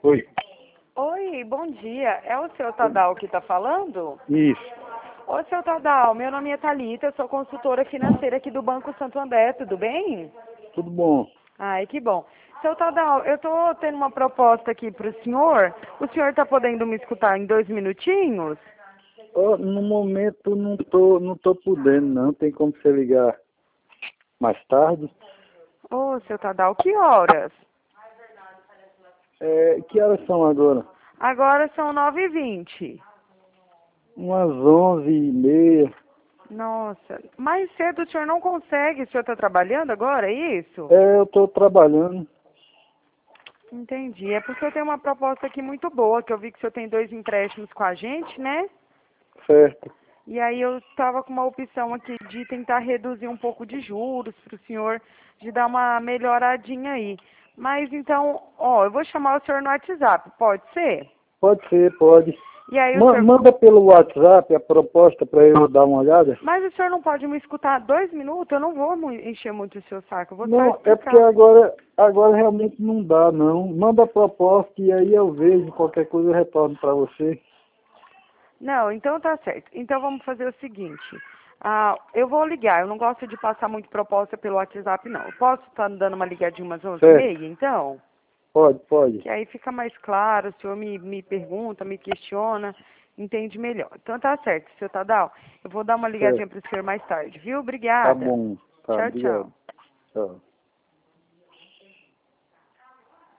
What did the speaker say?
Oi. Oi, bom dia. É o seu Tadal que está falando? Isso. Ô, seu Tadal, meu nome é Thalita, eu sou consultora financeira aqui do Banco Santo André, tudo bem? Tudo bom? Ai, que bom. Seu Tadal, eu estou tendo uma proposta aqui para o senhor. O senhor está podendo me escutar em 2 minutinhos? Ó, no momento não tô podendo, não. Tem como você ligar mais tarde? Ô, seu Tadal, que horas? Que horas são agora? Agora são 9h20. Umas 11h30. Nossa, mais cedo o senhor não consegue? O senhor está trabalhando agora, é isso? Eu tô trabalhando. Entendi. É porque eu tenho uma proposta aqui muito boa, que eu vi que o senhor tem 2 empréstimos com a gente, né? Certo. E aí eu estava com uma opção aqui de tentar reduzir um pouco de juros para o senhor, de dar uma melhoradinha aí. Mas então, ó, eu vou chamar o senhor no WhatsApp, pode ser? Pode ser, pode. E aí o senhor... Manda pelo WhatsApp a proposta para eu dar uma olhada. Mas o senhor não pode me escutar 2 minutos? Eu não vou encher muito o seu saco, eu vou só Não, é explicar. porque agora realmente não dá, não. Manda a proposta e aí eu vejo, qualquer coisa eu retorno para você. Não, então tá certo. Então vamos fazer o seguinte. Eu vou ligar, eu não gosto de passar muito proposta pelo WhatsApp, não. Eu posso estar dando uma ligadinha umas 11h30, então? Pode. Que aí fica mais claro, o senhor me pergunta, me questiona, entende melhor. Então tá certo, seu Tadal. Eu vou dar uma ligadinha Certo. para o senhor mais tarde, viu? Tá Obrigada. bom. Tá, Tchau, obrigado. tchau. Tchau.